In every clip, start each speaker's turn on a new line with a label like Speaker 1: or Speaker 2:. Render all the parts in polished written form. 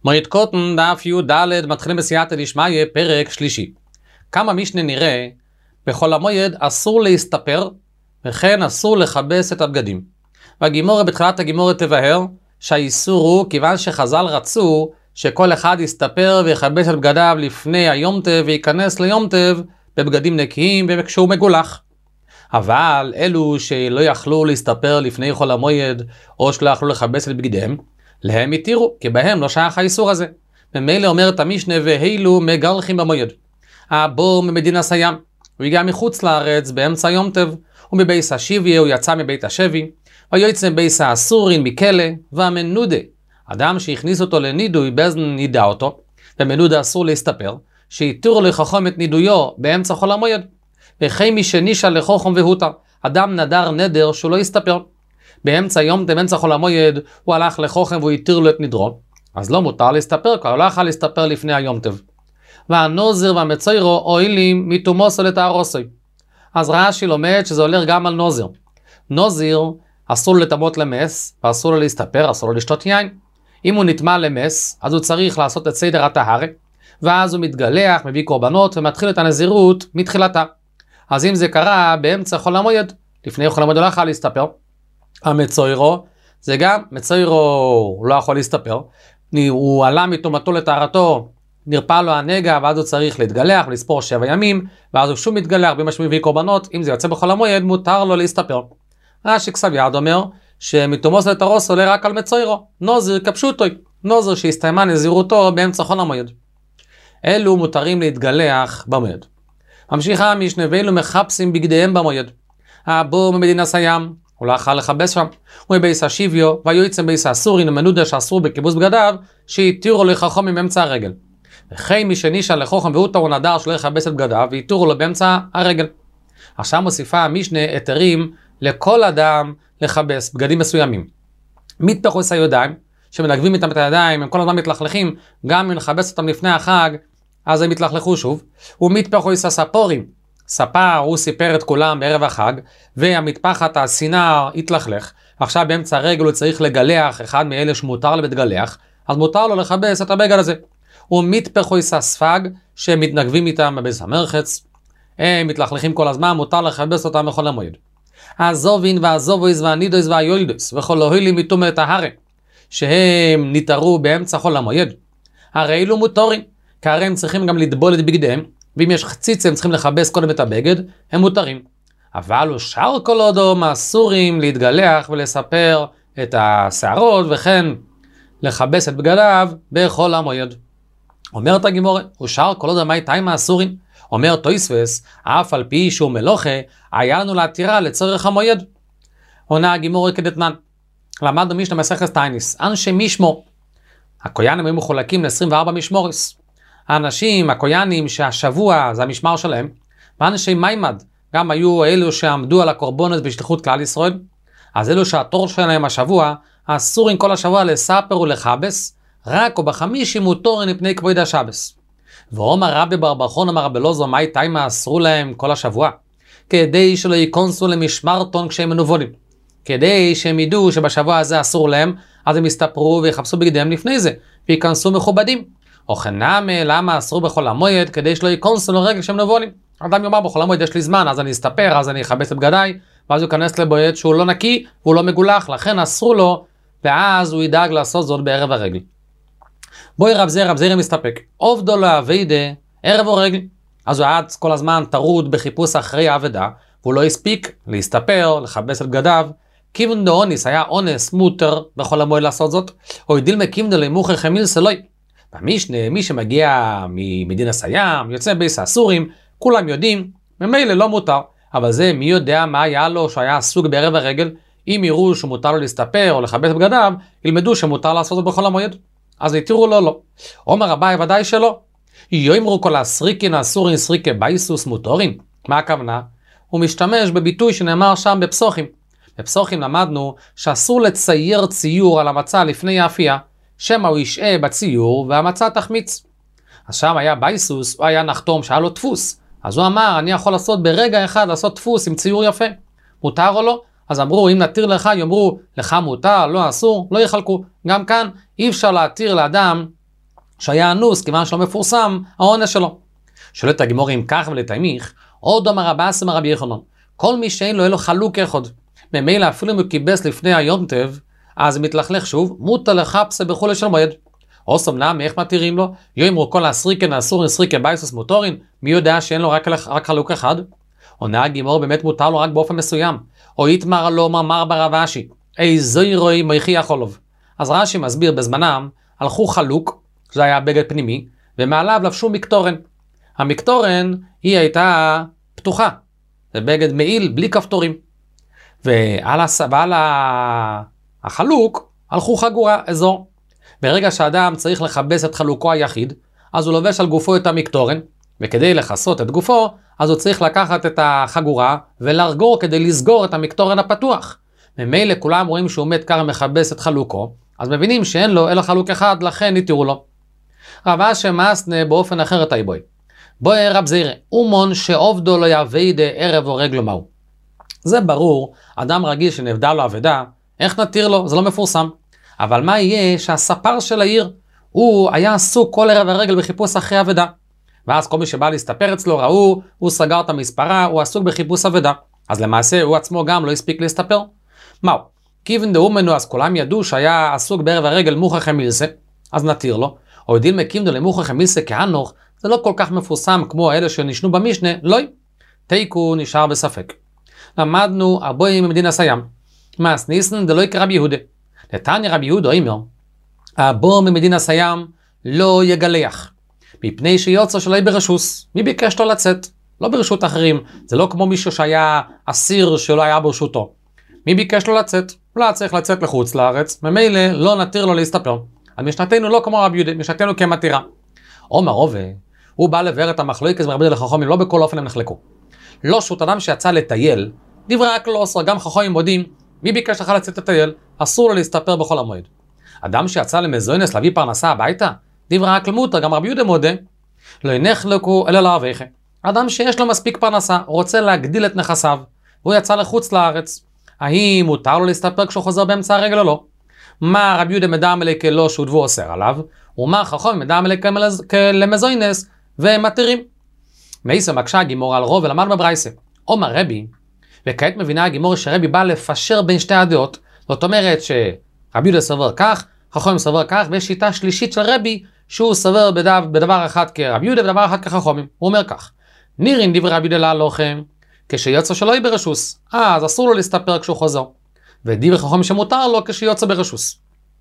Speaker 1: מועד קוטן דף י"ד מתחילים בסייעתא דשמיא פרק שלישי. כמה משנה נראה, בכל המועד אסור להסתפר וכן אסור לכבס את הבגדים. והגימורה בתחילת הגימורה תבהר שהאיסור הוא כיוון שחז"ל רצו שכל אחד יסתפר ויכבס את בגדיו לפני היום טב וייכנס ליום טב בבגדים נקיים וכשהוא מגולח. אבל אלו שלא יכלו להסתפר לפני חול המועד או שלא יכלו לכבס את בגדיהם, להם התירו, כי בהם לא שייך האיסור הזה. ממילא אומרת המשנה והילו מגלחים במועד. הבור ממדינת הים, הוא הגיע מחוץ לארץ באמצע יום טב, ומבייס השביה הוא יצא מבית השבי, ויוצא מבייס האסורין מכלא, והמנודה, אדם שהכניס אותו לנידוי באזן נידע אותו, ומנודה אסור להסתפר, שהתירו לחכם את נידויו באמצע חול המועד. וכי מי שנישא לחכם והותר, אדם נדר נדר שהוא לא יסתפר. באמצע יום טב, באמצע חול המועד, הוא הלך לחכם והוא התיר לו את נדרו, אז לא מותר להסתפר, כבר לא יכול להסתפר לפני היום טב. והנוזר והמצוירו אוהלים מתומוסו לתארוסוי. אז רש"י לומד שזה הולך גם על נוזר. נוזר אסור לטמות למס, ואסור לו להסתפר, אסור לו לשתות יין. אם הוא נטמא למס, אז הוא צריך לעשות את סדר הטהרה, ואז הוא מתגלח, מביא קורבנות ומתחיל את הנזירות מתחילתה. אז אם זה קרה באמצע חול המועד, לפני חול המועד הוא לא יכול להסתפר. המצוירו זה גם, מצוירו הוא לא יכול להסתפר, הוא עלה מטומאתו לטהרתו, נרפא לו הנגע, ואז הוא צריך להתגלח ולספור 7 ימים, ואז הוא שוב מתגלח במה שמביא קורבנות. אם זה יוצא בחול המועד, מותר לו להסתפר. רש"י כסב יד אומר שמתומוס לתרוס עולה רק על מצוירו, נוזר כפשוטוי, נוזר שהסתיימה נזירותו באמצע חול המועד. אלו מותרים להתגלח במועד. ממשיכה המשנה ואלו מחפשים בגדיהם במועד. הבור ממדינת הים, הוא לא יכול לכבס שם, הוא מבייס השביו, ויוצא מבייס האסורין ומנודה שאסור בכיבוס בגדיו, שהתירו לחכם מאמצע הרגל. וכי מי שנישא לחכם והותר הוא נדר שלא יכבס את בגדיו, והתירו לו באמצע הרגל. עכשיו מוסיפה המשנה היתרים לכל אדם לכבס בגדים מסוימים. מתפחוס הידיים, שמנגבים איתם את הידיים, הם כל הזמן מתלכלכים, גם אם נכבס אותם לפני החג, אז הם מתלכלכו שוב. ומתפחוס הספורים, ספר הוא סיפר את כולם בערב החג, והמטפחת הסינר התלכלך, עכשיו באמצע הרגל הוא צריך לגלח אחד מאלה שמותר לבית גלח, אז מותר לו לכבס את הבגד הזה. ומתפחוס הספג, שמתנגבים איתם בבית המרחץ, הם מתלכלכים כל הזמן, מותר לכבס אותם בכל המועד. הזובין והזובויס והנידויס והיולדוס וכל אוהלים מטומאת הטהרה, שהם נתערו באמצע חול המועד, הרי אלו מותרים, כי הרי הם צריכים גם לטבול את בגדיהם, ואם יש חציץ הם צריכים לכבס קודם את הבגד, הם מותרים. אבל שאר כל אדם אסורים להתגלח ולספר את השערות וכן לכבס את בגדיו בכל המועד. אומרת הגימורה, ושאר כל אדם הייתם האסורים, אומר תוספות, אף על פי שהוא מלוכה, היה לנו להתירה לצורך המועד. עונה הגימורה כדתנן. למדנו משנה מסכת תעניס, אנשי משמור. הקויאנים היו מחולקים ל-24 משמורס. האנשים, הקויאנים שהשבוע זה המשמר שלהם, ואנשי מימד, גם היו אלו שעמדו על הקורבנות בשליחות כלל ישראל. אז אלו שהתור שלהם השבוע, אסורים כל השבוע לספר ולכבס, רק או בחמישי מותורין מפני כבוד השבס. ואומר רבי בר בר חון אמר רבי אלעזר, מה תימה אסרו להם כל השבוע? כדי שלא ייכנסו למשמרתון כשהם מנוולים. כדי שהם ידעו שבשבוע הזה אסור להם, אז הם יסתפרו ויחפשו בגדיהם לפני זה, וייכנסו מכובדים. או חנמה, למה אסרו בחול המועד? כדי שלא ייכנסו לרגע כשהם מנוולים. אדם יאמר בחול המועד יש לי זמן, אז אני אסתפר, אז אני אכבס את בגדיי, ואז הוא ייכנס לבועד שהוא לא נקי, והוא לא מגולח, לכן אסרו לו, ואז הוא ידאג לעשות זאת בערב הרגל. בואי רב זרע מסתפק, עובדו לו אביידה, ערב או רגל. אז הוא עד כל הזמן טרוד בחיפוש אחרי העבודה, והוא לא הספיק להסתפר, לכבס את בגדיו. כיוון דאונס היה אונס מותר בכל המועד לעשות זאת, או ידיל מקימדו למוכר חמיל סלוי. במשנה, מי שמגיע ממדינת הים, יוצא בייס האסורים, כולם יודעים, ממילא לא מותר. אבל זה מי יודע מה היה לו שהיה עסוק בערב הרגל, אם יראו שמותר לו להסתפר או לכבס את בגדיו, ילמדו שמותר לעשות זאת בכל המועד. אז יתירו לו לא. אומר רבי ודאי שלא. יאמרו כל הסריקין האסורין סריקי בייסוס מותורין. מה הכוונה? הוא משתמש בביטוי שנאמר שם בפסוחים. בפסוחים למדנו שאסור לצייר ציור על המצה לפני האפייה, שמא הוא ישעה בציור והמצה תחמיץ. אז שם היה בייסוס, הוא היה נחתום שהיה לו דפוס. אז הוא אמר, אני יכול לעשות ברגע אחד לעשות דפוס עם ציור יפה. מותר או לא? אז אמרו, אם נתיר לך, יאמרו, לך מותר, לא אסור, לא יחלקו. גם כאן אי אפשר להתיר לאדם שהיה אנוס כיוון שלא מפורסם העונש שלו. שואלת הגמור אם כך ולתמיך, עוד אמר רב אסי אמר רבי יוחנן, כל מי שאין לו אלו חלוק אחד, ממילא אפילו אם הוא קיבס לפני היום טב, אז מתלכלך שוב, מותר לחפשה בחולי של מועד. אוסם נמי, איך מתירים לו? יאמרו כל הסריקן אסור נסריקן בייסוס מוטורין, מי יודע שאין לו רק חלוק אחד? עונה הגמור באמת מותר לו רק באופן מסוים, או יתמר לו מאמר ברב אשי, איזוי רואי מייחי יכולוב. אז רש"י מסביר בזמנם, הלכו חלוק, זה היה בגד פנימי, ומעליו לבשו מקטורן. המקטורן היא הייתה פתוחה, זה בגד מעיל בלי כפתורים. ועל החלוק הלכו חגורה, אזור. ברגע שאדם צריך לכבס את חלוקו היחיד, אז הוא לובש על גופו את המקטורן, וכדי לכסות את גופו, אז הוא צריך לקחת את החגורה ולרגור כדי לסגור את המקטורן הפתוח. ממילא כולם רואים שהוא עומד ככה מכבס את חלוקו, אז מבינים שאין לו אלא חלוק אחד, לכן יתירו לו. רב אשי מסנה באופן אחר את היבוי. בואי רב זירא, אומון שעובדו לא יעבדה ערב או רגלו מהו. זה ברור, אדם רגיל שנבדה לו עבדה, איך נתיר לו? זה לא מפורסם. אבל מה יהיה שהספר של העיר, הוא היה עסוק כל ערב הרגל בחיפוש אחרי עבדה. ואז כל מי שבא להסתפר אצלו ראו, הוא סגר את המספרה, הוא עסוק בחיפוש עבדה. אז למעשה הוא עצמו גם לא הספיק להסתפר. מהו? כיוון דאומנו, אז כולם ידעו שהיה עסוק בערב הרגל מוכח המילסה, אז נתיר לו. או יודעים מכיוון למוכח המילסה כהנוך, זה לא כל כך מפורסם כמו אלה שנשנו במשנה, לא. תיקו נשאר בספק. למדנו ארבוי ממדין הסיים. מס ניסן דלוי כרבי יהודה. נתניה רבי יהודה אומר, אבו ממדין הסיים לא יגלח, מפני שיוצא שלא ברשוס. מי ביקש לו לצאת? לא ברשות אחרים. זה לא כמו מישהו שהיה אסיר שלא היה ברשותו. מי ביקש לו לצאת? הוא לא צריך לצאת לחוץ לארץ, ממילא לא נתיר לו להסתפר. אז משנתנו לא כמו רבי יהודה, משנתנו כמתירה. עומר רובה, הוא בא לבאר את המחלוקת מרבי לחכמים, לא בכל אופן הם נחלקו. לא שוט אדם שיצא לטייל, דברי רק לא עשרה, גם חכמים מודים, מי ביקש לך לצאת לטייל? אסור לו להסתפר בכל המועד. אדם שיצא למזוינס להביא פרנסה הביתה, דברי רק למותר, גם רבי יהודה מודה, לא נחלקו אלא לערביכם. אדם שיש לו מספיק פרנסה, רוצה להגדיל את נכסיו, והוא יצא לחוץ לארץ, האם מותר לו להסתפר כשהוא חוזר באמצע הרגל או לא? מה רבי יהודה מדע מלכה לא שודבו אוסר עליו, ומה חכמים מדע מלכה למזוינס ומתירים. מייסה מקשה הגימור על רוב ולמד בברייסה. אומר רבי, וכעת מבינה הגימור שרבי בא לפשר בין שתי הדעות, זאת אומרת שרבי יהודה סבר כך, חכמים סבר כך, ויש שיטה שלישית של רבי, שהוא סבר בדבר אחד כרבי יהודה ובדבר אחד כחכמים. הוא אומר כך, נירין דברי רבי יהודה להלוכם, כשיוצא שלא יהיה ברשוס, אז אסור לו להסתפר כשהוא חוזר. ודברי חכמים שמותר לו כשיוצא ברשוס.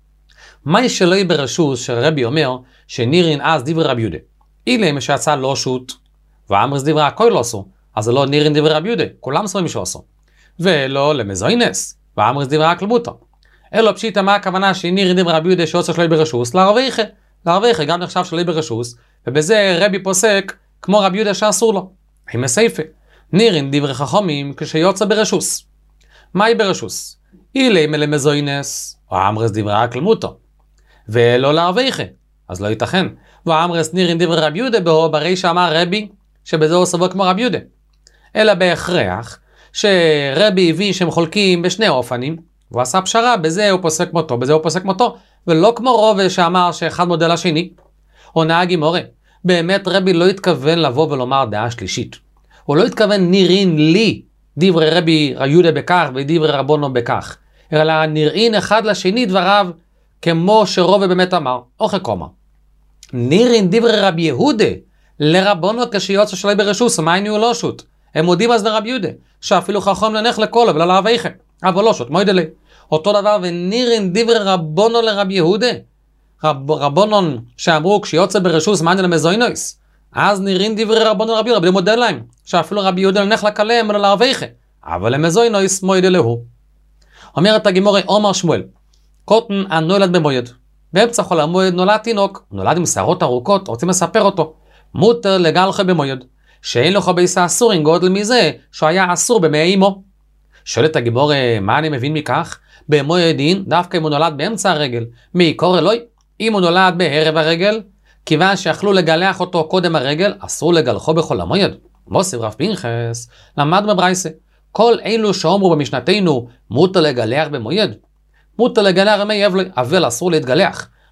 Speaker 1: מה שלא יהיה ברשוס שרבי אומר שנירין אז דברי רבי יהודה? אילם שיצא לא שוט, ואמרס דברי הכל לא עשו, אז זה לא נירין דברי רבי יהודה, כולם סורים שעשו. ולא למזוינס, ואמרס דברי רק למותר. אלו פשיטה מה הכוונה שנירין דברי רבי יהודה שיוצא שלא יהיה ברשוס, לערביך גם נחשב שלא יהיה ברשוס, ובזה רבי פוסק כמו רבי יהודה שאסור לו. היא מסייפה. נירין דברי חכמים כשיוצא ברשוס. מהי ברשוס? אילם למזוינס, ואמרס דברי רק למותר. ולא לערביך, אז לא ייתכן. ואמרס נירין דברי רבי יהודה ברי שאמר רבי שבזה הוא סבור כמו רבי יהודה. אלא בהכרח שרבי הביא שהם חולקים בשני אופנים, והוא עשה פשרה, בזה הוא פוסק מותו, בזה הוא פוסק מותו, ולא כמו רוב שאמר שאחד מודל השני. עונה הגימורה, באמת רבי לא התכוון לבוא ולומר דעה שלישית. הוא לא התכוון נירין לי דברי רבי יהודה בכך ודברי רבונו בכך, אלא נראים אחד לשני דבריו כמו שרובה באמת אמר, או חכומה. נירין דברי רבי יהודה לרבונו כשיוצא שלא ברשוס, מה היינו לא שוט? הם מודים אז לרבי יהודה, שאפילו חכם לנך לקולו ולא לערביכם, אבל לא שוט, מה ידלי? אותו דבר ונירין דברי רבונו לרבי יהודה, רבונון שאמרו כשיוצא ברשוס מה היינו למזוינויס, אז נירין דברי רבונו לרבי יהודה, מודה להם, שאפילו רבי יהודה לנך לקלם ולא לערביכם, אבל למזוינויס מה ידלי הוא. אומרת הגימורה עומר שמואל, קוטן הנולד במועד. באמצע חול המועד נולד תינוק, נולד עם שערות ארוכות, רוצים לספר אותו. מותר לגלחה במועד, שאין לך ביסה אסורים גודל מזה, שהוא היה אסור במאי אמו. שואלת הגימורה, מה אני מבין מכך? במועד דין, דווקא אם הוא נולד באמצע הרגל, מי קורא אלוהי? אם הוא נולד בערב הרגל, כיוון שיכלו לגלח אותו קודם הרגל, אסור לגלחו בכל המועד. מוסיף רב פנחס, למד בברייסה, כל אלו שאומרו במשנתנו, מותר לגלח במועד. מותר לגלח במי אבל אסור להתגלח.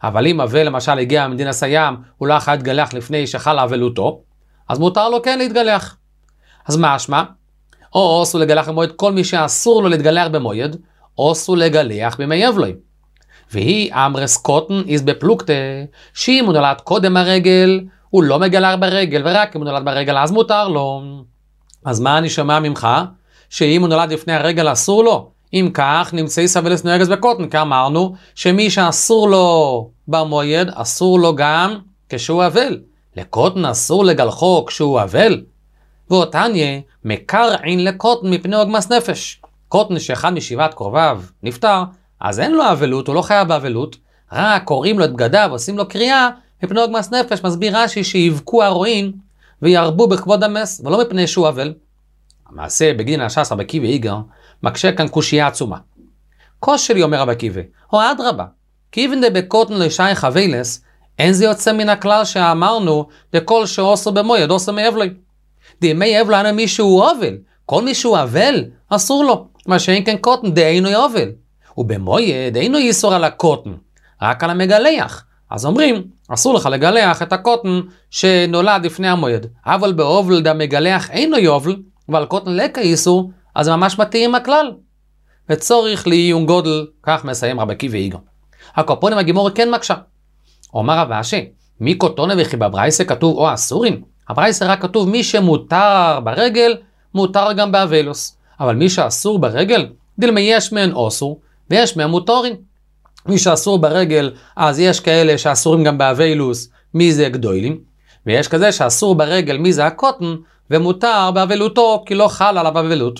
Speaker 1: אבל אם אבל למשל הגיע ממדינת הים, הוא לא יכול להתגלח לפני שחלה אבלותו, אז מותר לו כן להתגלח. אז מה אשמה? או אסור לגלח במועד כל מי שאסור לו להתגלח במועד, או אסור לגלח בימי אבלוי. והיא אמרס קוטן איז בפלוגתא, שאם הוא נולד קודם הרגל, הוא לא מגלח ברגל, ורק אם הוא נולד ברגל אז מותר לו. אז מה אני שומע ממך? שאם הוא נולד לפני הרגל אסור לו? אם כך נמצאי סבלס נוהגס בקוטן, כי אמרנו שמי שאסור לו במועד, אסור לו גם כשהוא אבל. לקוטן אסור לגלחו כשהוא אבל. ואותניה מקרעין לקוטן מפני עוגמת נפש. קוטן שאחד משבעת קרוביו נפטר, אז אין לו אבלות, הוא לא חייב באבלות, רק קוראים לו את בגדיו, עושים לו קריאה, מפני עוגמת נפש, מסביר רש"י שיבכו הרועים וירבו בכבוד המס, ולא מפני שהוא אבל. המעשה בגין הש"ס רבי עקיבא איגר מקשה כאן קושייה עצומה. כושל אומר רבי עקיבא, או אדרבה, כיוון דבקוטן לשייך אבלס, אין זה יוצא מן הכלל שאמרנו דכל שעושו במועד עושו מאבלוי. דימי אבלוי אין מישהו אבל, כל מישהו אבל אסור לו, מה שאין כן קוטן דאינו אבל. ובמועד אינו איסור על הקוטן, רק על המגלח. אז אומרים, אסור לך לגלח את הקוטן שנולד לפני המועד. אבל באובל דמגלח אינו יובל, ועל קוטן לקה איסור, אז זה ממש מתאים הכלל. וצורך לעיון גודל, כך מסיים רבי עקיבא איגר. הקופונים הגימור כן מקשה. אומר רב אשי, מי קוטונה וכי בברייסה כתוב או אסורים? הברייסה רק כתוב מי שמותר ברגל, מותר גם באבלוס. אבל מי שאסור ברגל, דילמה יש מהן אוסור, ויש מהם מותורים. מי שאסור ברגל, אז יש כאלה שאסורים גם באבלוס, מי זה גדולים, ויש כזה שאסור ברגל, מי זה הקוטן, ומותר באבלותו, כי לא חל עליו אבלות.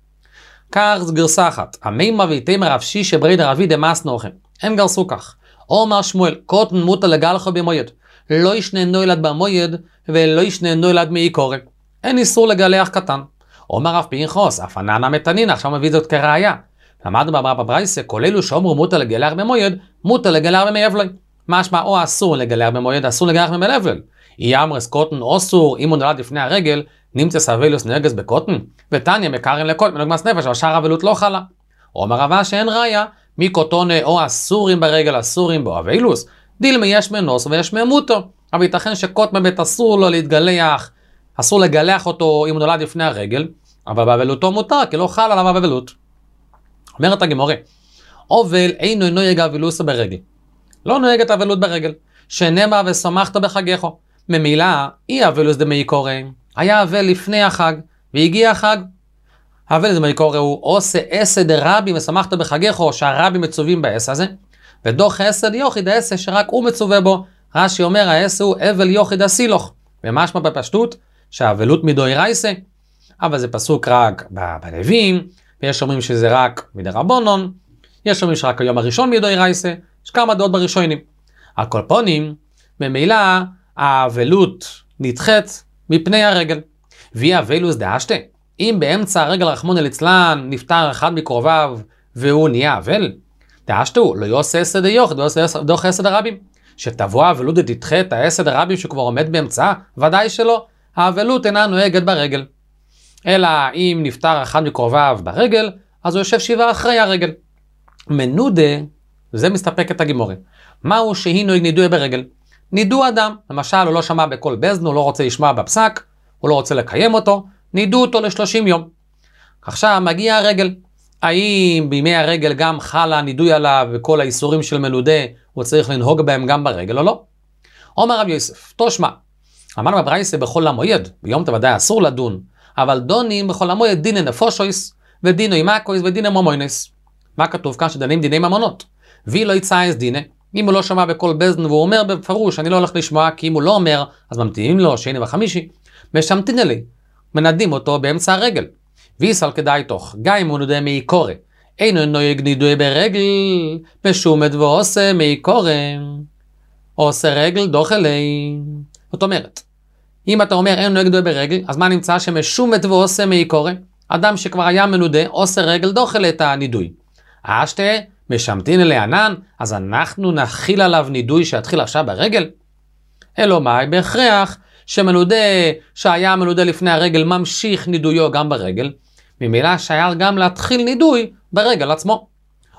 Speaker 1: כך זה גרסה אחת, המימה ויתימה רב שישה ברידה רבי דמאס נוחם, הם גרסו כך, אומר שמואל, קוטן מותר לגלחו במועד, לא ישנה נולד במועד, ולא ישנה נולד מעיקורי, אין איסור לגלח קטן. אומר רב פנחס, אף עננה מתנין, עכשיו מביא זאת כראיה. למדנו בברייסה, כל אלו שאומרו מותר לגלח במועד, מותר לגלח במי אבלוי. משמע או אסור לגלח במועד, אסור לגלח במי אבלוי. אי אמרס קוטן אוסור, אם הוא נולד לפני הרגל, נמצא סבלוס נהגס בקוטן, ותניה מקרין לקוטן מנוגמס נפש, אבל שאר אבלות לא חלה. אומר רבה שאין ראיה, מי קוטונה או אסורים ברגל, אסורים בו אבלוס, דילמה יש מנוס ויש ממותו. אבל ייתכן שקוטן בית אסור לו להתגלח, אסור לגלח אותו אם הוא נולד לפני הרגל, אבל באבלותו מותר, כי לא חל עליו אבלות. אומרת הגמורה, אבל אינו נוהג אבלוס ברגל. לא נוהגת אבלות ברגל, שנאמר ושמחת בחגך. ממילא, אי אבלוס דמעיקורי. היה אבל לפני החג, והגיע החג. אבל דמעיקורי הוא עושה עשה דרבי ושמחת בחגך, שהרבי מצווים בעשה הזה, ודוח עשה דיוחיד העשה שרק הוא מצווה בו. רש"י אומר, העשה הוא אבל יוחיד הסילוך. ומשמע בפשטות, שהאבלות מדאורייתא, אבל זה פסוק רק בלווים, ויש אומרים שזה רק מדרבנן, יש אומרים שרק היום הראשון מדאורייתא, יש כמה דעות בראשונים. על כל פנים, ממילא האבלות נדחית מפני הרגל. והיא אבלוס דאשתא, אם באמצע הרגל רחמנא ליצלן נפטר אחד מקרוביו והוא נהיה אבל, דאשתא לא יעשה עשה דיוחיד ודוח עשה דרבים. שתבוא האבלות ותדחה את העשה דרבים שכבר עומד באמצעה, ודאי שלא. האבלות אינה נוהגת ברגל. אלא אם נפטר אחד מקרוביו ברגל, אז הוא יושב שבעה אחרי הרגל. מנודה, וזה מסתפק את הגימורי. מהו שהיא נוהג נידוי ברגל? נידו אדם, למשל הוא לא שמע בכל בזן, הוא לא רוצה לשמוע בפסק, הוא לא רוצה לקיים אותו, נידו אותו ל30 יום. עכשיו מגיע הרגל. האם בימי הרגל גם חלה נידוי עליו וכל האיסורים של מנודה, הוא צריך לנהוג בהם גם ברגל או לא? אומר רב יוסף, תושמע, אמרנו בברייתא בכל המועד, ביום תוודאי אסור לדון, אבל דונים בכל המועד דיני נפושויס, ודיני מקויס ודיני ממונס. מה כתוב כאן? שדנים דיני ממונות. והיא לא יצאיס דיני, אם הוא לא שמע בכל בזן והוא אומר בפירוש, אני לא הולך לשמוע, כי אם הוא לא אומר, אז ממתינים לו שני וחמישי, משמתין לי, מנדים אותו באמצע הרגל. ויסל כדאי תוך, גם אם הוא נודה מעיקורא, אינו נוהג נידוי ברגל, משומד ועושה מעיקורא, עושה רגל דוחלי. זאת אומרת, אם אתה אומר אין נוהג נידוי ברגל, אז מה נמצא? שמשומד ועושה מעיקורא, אדם שכבר היה מנודה, עושה רגל דוחל את הנידוי. אשתה, משמתין לענן, אז אנחנו נכיל עליו נידוי שיתחיל עכשיו ברגל? אלו מאי, בהכרח שמנודה שהיה מנודה לפני הרגל ממשיך נידויו גם ברגל, ממילא שייר גם להתחיל נידוי ברגל עצמו.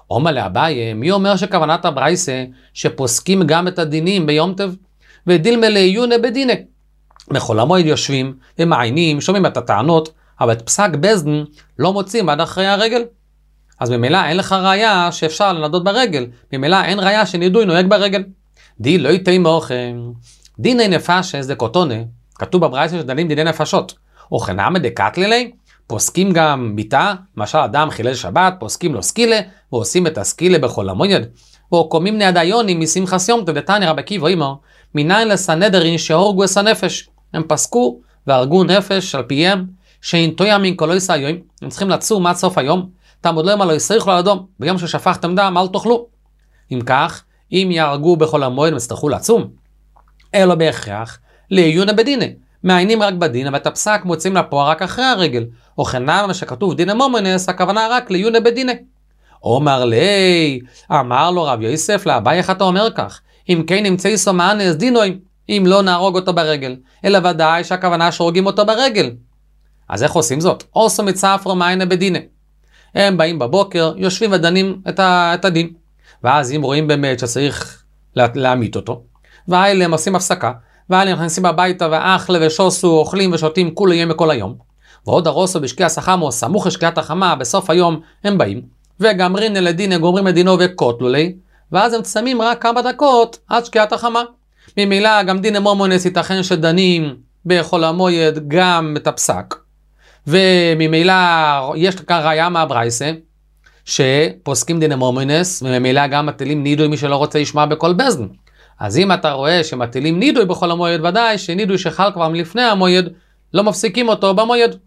Speaker 1: אומר לאביי, מי אומר שכוונת הברייסה שפוסקים גם את הדינים ביום טוב? ודילמה לעיונה בדינה. בכל המועד יושבים ומעיינים, שומעים את הטענות, אבל את פסק בזדן לא מוצאים עד אחרי הרגל. אז ממילא אין לך ראיה שאפשר לנדות ברגל, ממילא אין ראיה שנידוי נוהג ברגל. די לא יתאי מוכם, דיני נפשס דקוטונה, כתוב בברייסה שדנים דיני נפשות, וכנעמד דקטלילי, פוסקים גם ביתה, למשל אדם חילל שבת, פוסקים לו סקילה, ועושים את הסקילה בכל המועד, או קומים נעדיונים משמחס יום טוב, דתניא רבי עקיבא אמר, מניין לסנהדרין שהורגו את הנפש, הם פסקו והרגו נפש על פיהם, שאין תויה מן כל עשה היום, הם צריכים לצום עד סוף היום, תעמוד להם על הישריך לאדום, ביום ששפכתם דם אל תאכלו. אם כך, אם יהרגו בכל המועד מצטרכו לצום, אלא בהכרח לעיונה בדינה, מעיינים רק בדין, אבל את הפסק מוצאים לפועל רק אחרי הרגל, או חנם שכתוב דינה מומנס, הכוונה רק לעיונה בדינה. אומר לי, אמר לו רב יוסף לאביי, איך אתה אומר כך? אם כן נמצא סומאנס דינוי, אם לא נהרוג אותו ברגל, אלא ודאי שהכוונה שהורגים אותו ברגל. אז איך עושים זאת? עושו מצפרו מעיינה בדינה. הם באים בבוקר, יושבים ודנים את הדין. ואז אם רואים באמת שצריך להמית אותו, והאלה הם עושים הפסקה, והאלה נכנסים הביתה ואחלה ושוסו, אוכלים ושותים כול יום וכל היום. ועוד הרוסו בשקיע סחמו, סמוך לשקיעת החמה, בסוף היום הם באים, וגמרין לדין, גומרים את דינו וקוטלו לי, ואז הם צמים רק כמה דקות עד שקיעת החמה. ממילא גם דין מומונס ייתכן שדנים בכל המועד גם את הפסק. וממילא יש כאן ראיה מהברייסה, שפוסקים דין מומונס, וממילא גם מטילים נידוי מי שלא רוצה לשמוע בכל בזדן. אז אם אתה רואה שמטילים נידוי בכל המועד, ודאי שנידוי שחל כבר מלפני המועד, לא מפסיקים אותו במועד.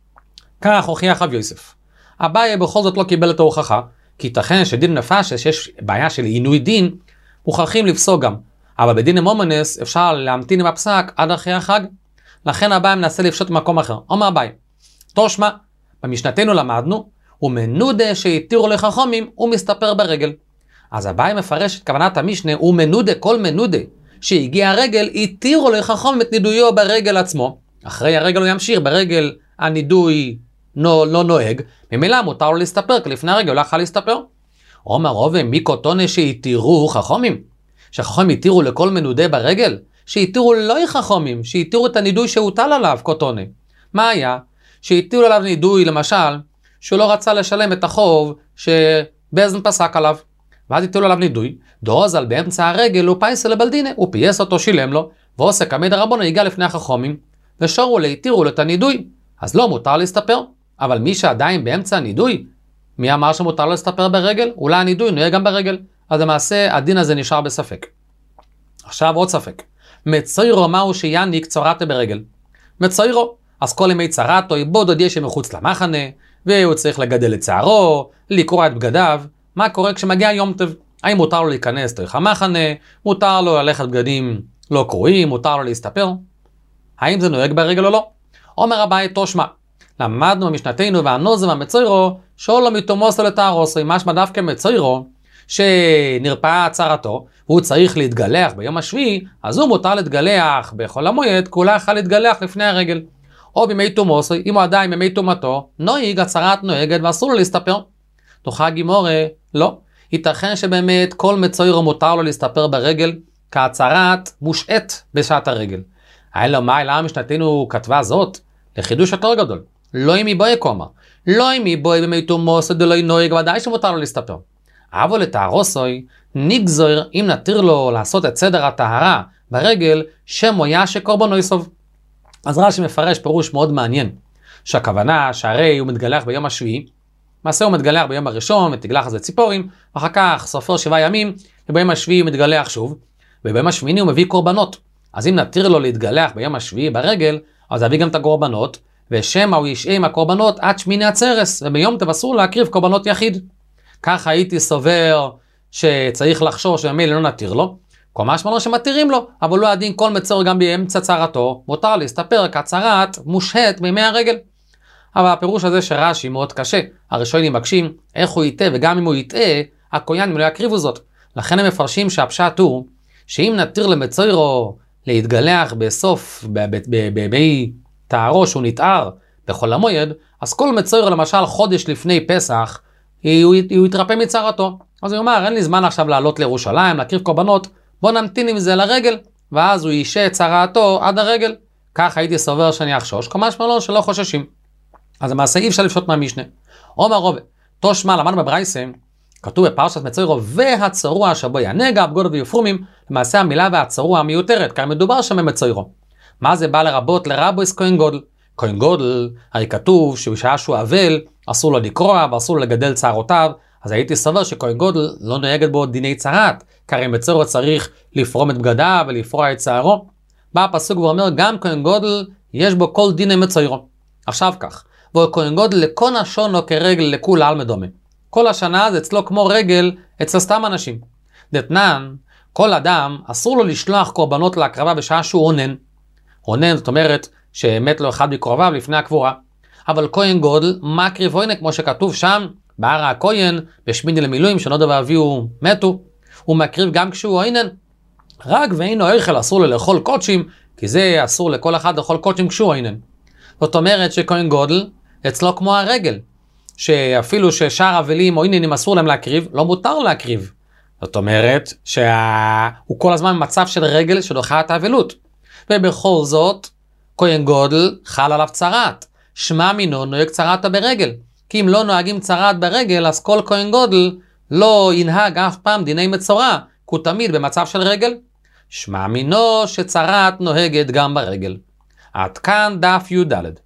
Speaker 1: כך הוכיח רב יוסף. אביי בכל זאת לא קיבל את ההוכחה, כי ייתכן שדין נפש שיש בעיה של עינוי דין, מוכרחים לפסוק גם. אבל בדין מומונס אפשר להמתין עם הפסק עד אחרי החג. לכן אביי מנסה לפשוט במקום אחר. אומר אביי, תושמע, במשנתנו למדנו, ומנודה שהתירו לחכמים, הוא מסתפר ברגל. אז אביי מפרש את כוונת המשנה, ומנודה, כל מנודה, שהגיע הרגל, התירו לחכם את נידויו ברגל עצמו. אחרי הרגל הוא ימשיך, ברגל הנידוי לא נוהג, ממילא מותר לו להסתפר, כי לפני הרגל הוא לא יכול להסתפר. אומר רובה, מי קוטונה שהתירו חכמים? שחכמים התירו לכל מנודה ברגל? שהתירו לא חכמים, שהתירו את הנידוי שהוטל עליו קוטונה. מה היה? שהתירו עליו נידוי, למשל, שהוא לא רצה לשלם את החוב שבזן פסק עליו. ואז התירו עליו נידוי, דוזל באמצע הרגל הוא פייסה לבלדינה, הוא פייס אותו, שילם לו, ועושה כמד הרבון הגיע לפני החכמים, ושורו להתירו לו את הנידוי. אז לא מותר להסתפר. אבל מי שעדיין באמצע הנידוי, מי אמר שמותר להסתפר ברגל? אולי הנידוי נהיה גם ברגל. אז למעשה הדין הזה נשאר בספק. עכשיו עוד ספק. מצוירו מהו שיניק צורתה ברגל? מצוירו. אז כל ימי צרתו יבוד עוד יש מחוץ למחנה, והוא צריך לגדל את שערו, לקרוע את בגדיו. מה קורה כשמגיע יום טוב? האם מותר לו להיכנס תוך המחנה? מותר לו ללכת בגדים לא קרועים? מותר לו להסתפר? האם זה נוהג ברגל או לא? אומר אביי תושמע. למדנו במשנתנו והנוזם המצוירו שאולו מתומוסו לתארוסו, משמע דווקא מצוירו שנרפאה צרתו והוא צריך להתגלח ביום השביעי, אז הוא מותר להתגלח בכל המועד, כולה יכול להתגלח לפני הרגל. או בימי תומוסו, אם הוא עדיין בימי תומתו, נוהג, הצרת נוהגת ואסור לו להסתפר. תוכה גימורה, לא. ייתכן שבאמת כל מצוירו מותר לו להסתפר ברגל, כהצרת מושעת בשעת הרגל. היה לו מה, למה משנתנו כתבה זאת? לחידוש יותר גדול. לא אם יבואי כומר. לא אם יבואי בימי תומוסו דלוי נוהג, ודאי שמותר לו להסתפר. אבל לתארוסוי, נגזור אם נתיר לו לעשות את סדר הטהרה ברגל, שמויה שקורבנו יסוב. אז רש"י מפרש פירוש מאוד מעניין, שהכוונה שהרי הוא מתגלח ביום השביעי, מעשה הוא מתגלח ביום הראשון, מתגלח אז ציפורים, ואחר כך סופר 7 ימים, וביום השביעי הוא מתגלח שוב, וביום השמיני הוא מביא קורבנות. אז אם נתיר לו להתגלח ביום השביעי ברגל, אז יביא גם את הקורבנות, ושמה הוא ישעה עם הקורבנות עד שמיני עצרס, וביום טוב אסור להקריב קורבנות יחיד. ככה הייתי סובר שצריך לחשוב שממילא לא נתיר לו, כל משמע לא שמתירים לו, אבל לא הדין כל מצור גם באמצע צרתו, מותר להסתפר כצרת מושהת בימי הרגל. אבל הפירוש הזה שרש"י מאוד קשה, הראשונים מבקשים איך הוא יטעה, וגם אם הוא יטעה, הכהנים לא יקריבו זאת. לכן הם מפרשים שהפשט הוא, שאם נתיר למצוירו להתגלח בסוף, בימי טהרו שהוא נטהר בכל המועד, אז כל מצוירו למשל חודש לפני פסח, הוא יתרפא מצרתו. אז הוא אומר, אין לי זמן עכשיו לעלות לירושלים, להקריב קורבנות, בוא נמתין עם זה לרגל, ואז הוא יישה את צרתו עד הרגל. כך הייתי סובר שאני אחשוש, כמה שמלון שלא חוששים. אז למעשה אי אפשר לפשוט מהמשנה. עומר רובה, תושמע, למדנו בברייסה, כתוב בפרשת מצוירו, והצרוע שבו ינגע, בגודו ויפרומים, למעשה המילה והצרוע מיותרת, כי מדובר שם במצוירו. מה זה בא לרבות? לרבויס כהן גודל. כהן גודל, הרי כתוב שבשעה שהוא אבל, אסור לו לקרוע ואסור לו לגדל צערותיו, אז הייתי סובר שכהן גודל לא נוהגת בו דיני צרת, כי הרי מצוירו צריך לפרום את בגדיו ולפרוע את צערו. בא הפסוק ואומר, גם כהן גודל יש בו כל דיני מצוירו. עכשיו כך, וכהן גודל לכל השונו כרגל לכולה על מדומה. כל השנה זה אצלו כמו רגל אצל סתם אנשים. דתנן, כל אדם אסור לו לשלוח קורבנות להקרבה בשעה שהוא עונן. עונן זאת אומרת שמת לו אחד מקרוביו לפני הקבורה. אבל כהן גודל מקריב עונן כמו שכתוב שם, בהר הכהן, בשמיני למילואים, שנודו ואביהו מתו, הוא מקריב גם כשהוא עונן. רק ואינו אוכל אסור לו לאכול קודשים, כי זה אסור לכל אחד לאכול קודשים כשהוא עונן. זאת אומרת שכהן גודל אצלו כמו הרגל. שאפילו ששאר אבלים או עניינים אסור להם להקריב, לא מותר להקריב. זאת אומרת שהוא כל הזמן במצב של רגל שדוחה את האבלות. ובכל זאת, כהן גודל חל עליו צרת. שמע מינו נוהג צרת ברגל. כי אם לא נוהגים צרת ברגל, אז כל כהן גודל לא ינהג אף פעם דיני מצורע, כי הוא תמיד במצב של רגל. שמע מינו שצרת נוהגת גם ברגל. עד כאן דף י"ד.